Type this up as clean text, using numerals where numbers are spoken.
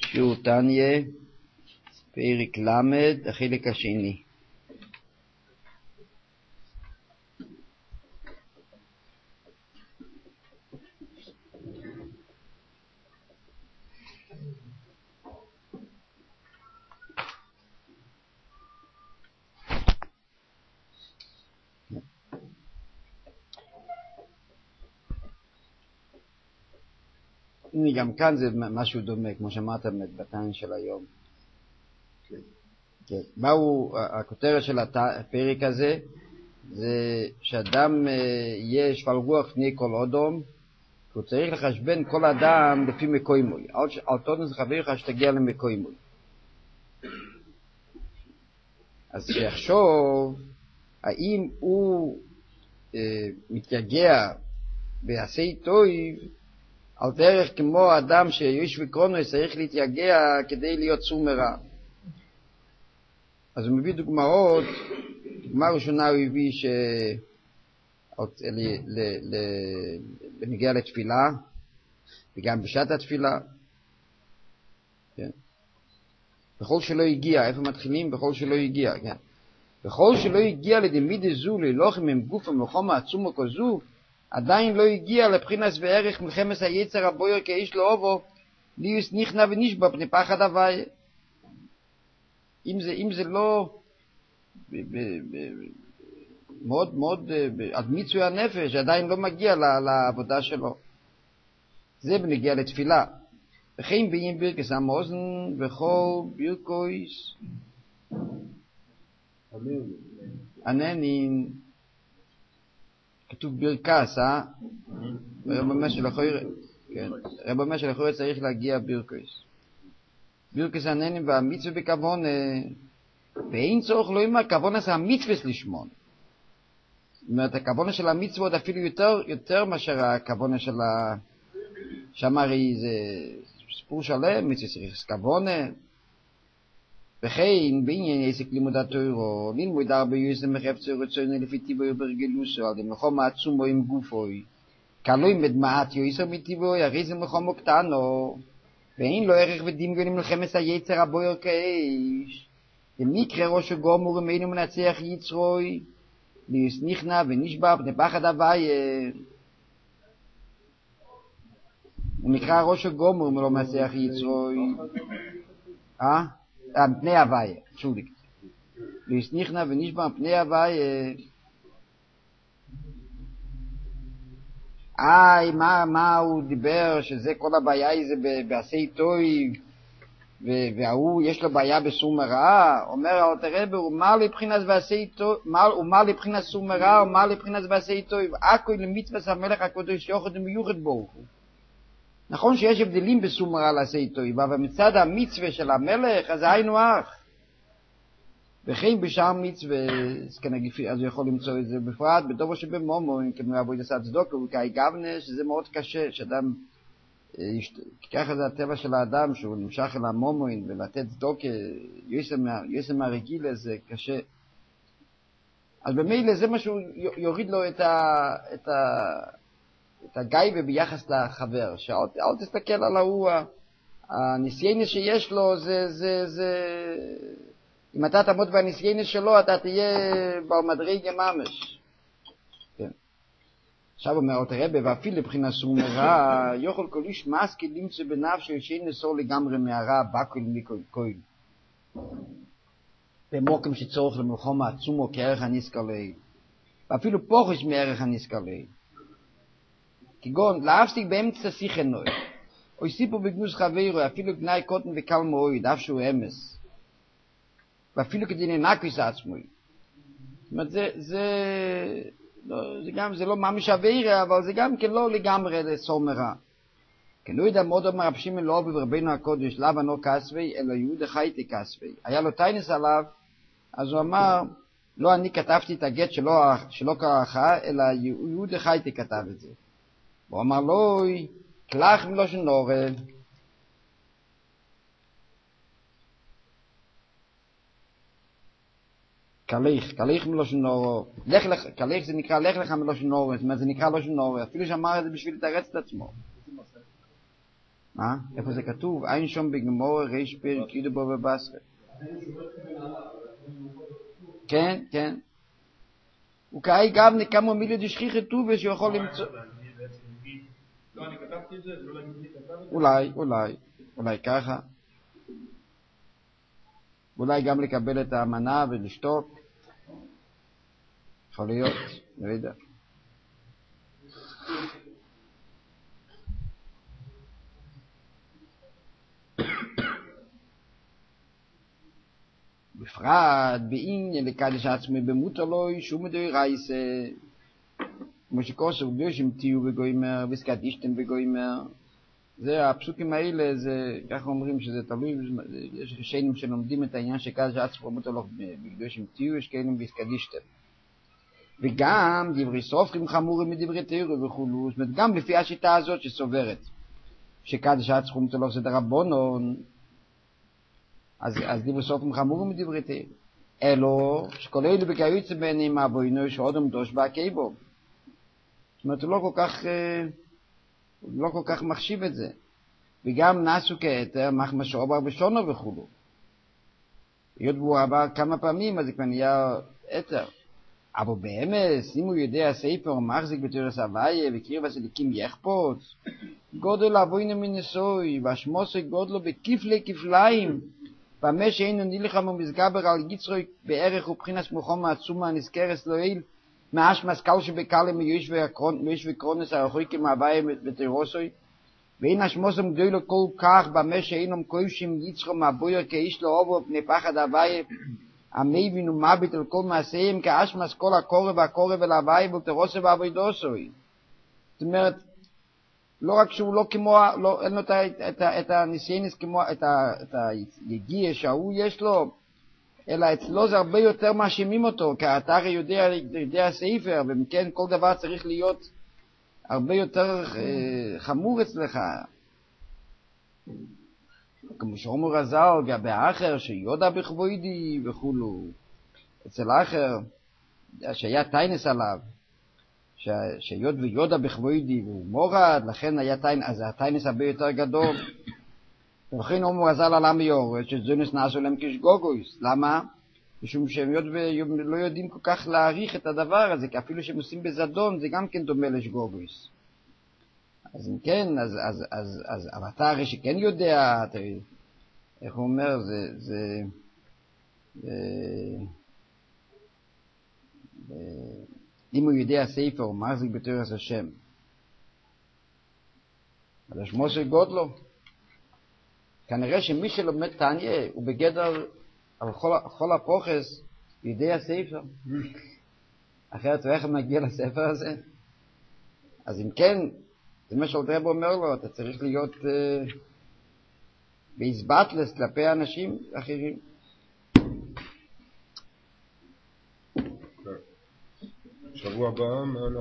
שיעור תניה, פרק למד, החלק השני. גם כאן זה משהו דומה, כמו שאמרת בתניה של היום. מהו הכותרת של הפרק הזה? זה שאדם יהיה שפל רוח פני כל אודום, הוא צריך לחשבן כל אדם לפי מקוימוי. אל תודן חברך שתגיע למקוימוי. אז שיחשוב האם הוא מתייגע ועשה טוב על דרך כמו אדם שיש וקרונו צריך להתייגע כדי להיות סור מרע. אז הוא מביא דוגמאות. דוגמה ראשונה הוא הביא בנגיע לתפילה וגם בשעת התפילה. כן. בכל שלא הגיע, איפה מתחילים? בכל שלא הגיע, כן. בכל שלא הגיע לדמיד זו ללוחם עם גוף המלחמה עצומו כזו, עדיין לא הגיע לבחינת וערך מלחמת היצר הבויר כאיש לאובו, ליוס נכנע ונשבע פני פחד הוויה. אם זה לא מאוד מאוד עד מיצוי הנפש, עדיין לא מגיע לעבודה שלו. זה בנגיע לתפילה. וכן בעניין ברכס המאזן וכל ברכויס עננים, כתוב ברכס, רב אומר שלכוי צריך להגיע ברכויס. ברכס עננים והמצווה בכוון, ואין צורך לא אמר כוון עשה המצווה לשמון. זאת אומרת, הכוון של המצווה עוד אפילו יותר מאשר הכוון של השמרי, זה סיפור שלם, מצווה צריך כוון. וכן בעניין עסק לימוד התורה, ללמוד הרבה יוסם מחפצו רצונו לפי טיבו וברגלוסו, על דמלחום העצומו עם גופוי. כלוי מדמעת יוסר מטיבו, הרי זה מלחום קטנו, ואין לו ערך ודמיון למלחמת היצר הבויר כאיש. במקרה ראש הגומר ומנו מנצח יצרוי, ליוס נכנע ונשבע פני פחד הוויה. במקרה ראש הגומר ומנו מנצח יצרוי. פני הוויה, שוליק. ליוס נכנע ונשבע פני הוויה. מה הוא דיבר שזה כל הבעיה זה בעשי טוי, והוא יש לו בעיה בסור מרע? אומר תראה ומה לבחינת ועשי טוי, ומה לבחינת סור מרע ומה לבחינת ועשי טוי, הכל למצוות המלך הקדוש יוחד ומיוחד ברוך הוא. נכון שיש הבדלים בסור מרע לעשי טוי, אבל מצד המצווה של המלך אז היינו אח. וכן בשאר מצווה, אז הוא יכול למצוא את זה בפרט בדובר שבמומו, כמו עבוד עשה צדוקה וכאי גבנה, שזה מאוד קשה, שאדם, ככה זה הטבע של האדם, שהוא נמשך אל המומוין ולתת צדוקה, יוסם מהרגיל, זה קשה. אז במילא זה משהו יוריד לו את הגייבה ביחס לחבר, שאל תסתכל על ההוא, הניסיינס שיש לו אם אתה תעמוד בניסיינס שלו, אתה תהיה במדרגה ממש. כן. עכשיו אומר הרב, ואפילו לבחינת סור מרע, יוכל כל איש מסכי למצוא בנפשו שאין נסור לגמרי מהרע, בכל מכל. במוקם שצורך למלחמה עצומו כערך הנסקלי. ואפילו פוחש מערך הנסקלי. כגון, להפסיק באמצע שיחנוי. או סיפור בגנוז חברו, אפילו גנאי קוטן וקל מועיד, אף שהוא אמס. ואפילו כדי לנקוס עצמוי. זאת אומרת, זה לא ממש עבירה, אבל זה גם כן לא לגמרי לסור מרע. כן, לא יודע מאוד אומר רב שמעון לאוב ורבנו הקודש, לאו אינו כסווי, אלא יהודה חייתי כסווי. היה לו טיינס עליו, אז הוא אמר, לא אני כתבתי את הגט שלא קרח, אלא יהודה חייתי כתב את זה. הוא אמר לו, כלך מלושן עורב. קליך מלושן עורב. קליך זה נקרא לך לך מלושן עורב, זאת אומרת זה נקרא לושן עורב, אפילו שאמר את זה בשביל לתרץ את עצמו. מה? איפה זה כתוב? אין שום בגמור ריש פרק י' בו ובסרה. כן, כן. וכאי גם נקמו מילי דשכיח טובה שיכול למצוא. לא, אני כתבתי את זה, לא להגיד לי כתב את זה. אולי ככה. אולי גם לקבל את האמנה ולשתוק. יכול להיות, לא יודע. בפרט בעניין לקדש עצמי במותר לו שום דאורייסה, כמו שכוסף קדושים תהיו בגוימר וסקדישתם בגוימר. זה הפסוקים האלה, זה ככה אומרים שזה תלוי, יש שנים שלומדים את העניין שקדש עצמי במותר לו בקדושים תהיו, יש כאלה וסקדישתם. וגם דברי סופרים חמורים מדברי תורה וכולו, זאת אומרת גם לפי השיטה הזאת שסוברת שקדש עצמי במותר לו זה דרבנן, אז דברי סופרים חמורים מדברי תורה. אלו שכל אלו בקיוצא בעיניהם אבוינו שאודם דוש בעקבו. זאת אומרת הוא לא כל כך מחשיב את זה. וגם נסו כהתר מחמא שעובר בשונו וכולו. היות והוא עבר כמה פעמים אז זה כבר נהיה התר. אבל באמת, אם הוא יודע הספר או מחזיק בתורס הוויה וקריב הסליקים יחפוץ, גודל אבוינו מנסוי והשמוסי גודלו בכפלי כפליים, במה שאינו נלחם ומסגבר על יצרוי בערך ובחינס מוחום העצומה הנזכרס לאל, מאש מסקל שבקל מיוש וקרונס הרחוקים מהוויה בתירוסוי, ואין השמוסם גדולו כל כך במה שאינו מקוישים יצרו מהבויר כאיש לא אובו פני פחד הוויה, המבין ומביט על כל מעשיהם כאש מסקול הקורב אל הוויה בתירוסי ועבודוסוי. זאת אומרת, לא רק שהוא לא כמו, אין לו את הניסיינס כמו, את היגיע שהוא יש לו, אלא אצלו זה הרבה יותר מאשימים אותו, כי אתה הרי יודע הספר, ומכן כל דבר צריך להיות הרבה יותר חמור אצלך. כמו שאומר רז"ל, גבי האחר שיודע בכבודי וכולו, אצל האחר שהיה טיינס עליו, שיוד ויודע בכבודי והוא מורד, לכן היה טיינס, אז הטיינס הרבה יותר גדול. ולכן אומר רז"ל על עם יורד, שזונס נעשו להם כשגוגויס. למה? משום שהם לא יודעים כל כך להעריך את הדבר הזה, כי אפילו שהם עושים בזדון, זה גם כן דומה לשגוגויס. אז אם כן, אבל אתה הרי שכן יודע, איך הוא אומר, אם הוא יודע ספר, הוא מחזיק בתורס השם. אז השמו של גודלו. כנראה שמי שלומד תניא הוא בגדר על כל הפרוחס יודע ספר. אחרת הוא איך מגיע לספר הזה? אז אם כן, זה מה שאלתר רבי אומר לו, אתה צריך להיות בהסבטלס כלפי אנשים אחרים. שבוע הבא